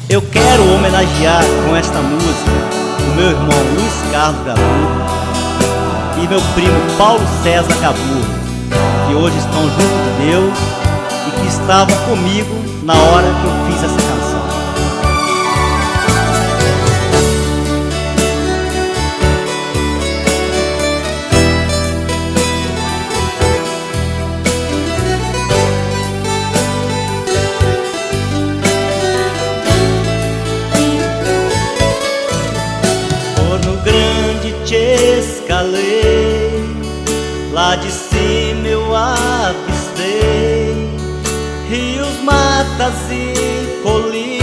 Eu quero homenagear com esta música o meu irmão Luiz Carlos Gaburro e meu primo Paulo César Gaburro, que hoje estão junto de Deus e que estavam comigo na hora que eu fiz essa canção. Te escalei, lá de cima eu avistei rios, matas e colinas.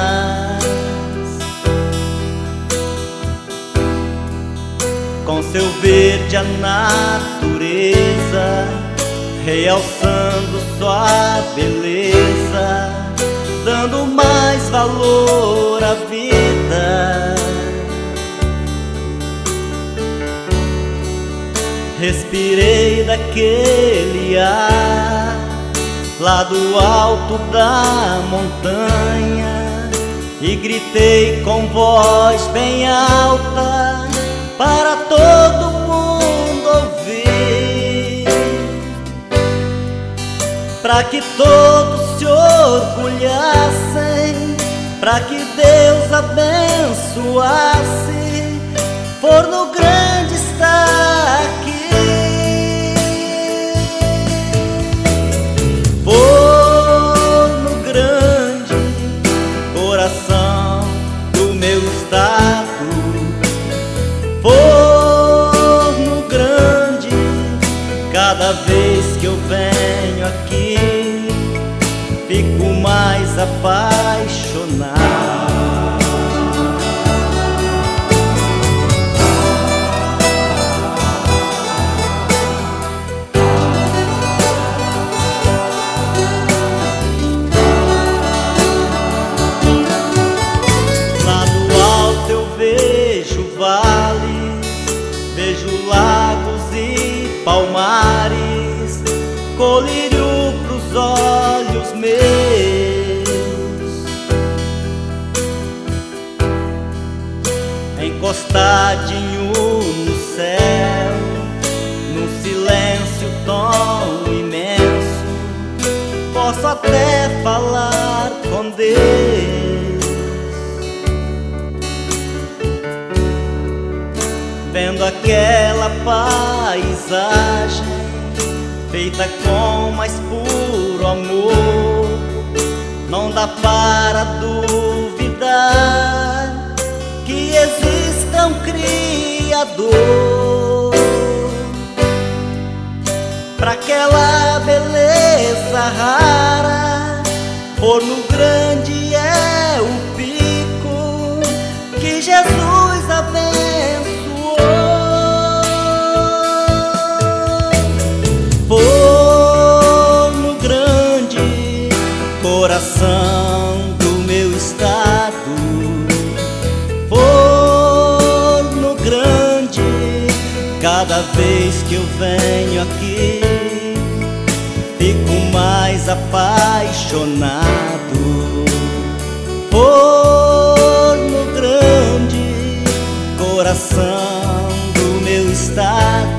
Com seu verde a natureza, realçando sua beleza, dando mais valor à vida. Respirei daquele ar, lá do alto da montanha, e gritei com voz bem alta para todo mundo ouvir, para que todos se orgulhassem, para que Deus abençoasse. Forno Grande está aqui. Forno Grande, coração do meu estado. Forno Grande, cada vez que eu venho aqui, fico mais apaixonado. Vejo lagos e palmares, colírio pros olhos meus, encostadinho no céu, num silêncio tão imenso, posso até falar com Deus. Vendo aquela paisagem feita com mais puro amor, não dá para duvidar que exista um Criador. Pra aquela beleza rara, Forno Grande é o pico que Jesus abençoou. Forno Grande, coração do meu estado. Forno Grande, cada vez que eu venho aqui, fico mais apaixonado. Forno Grande, coração do meu estado.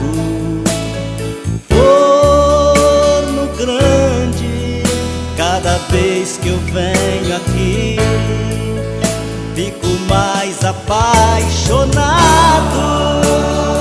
Cada vez que eu venho aqui, fico mais apaixonado.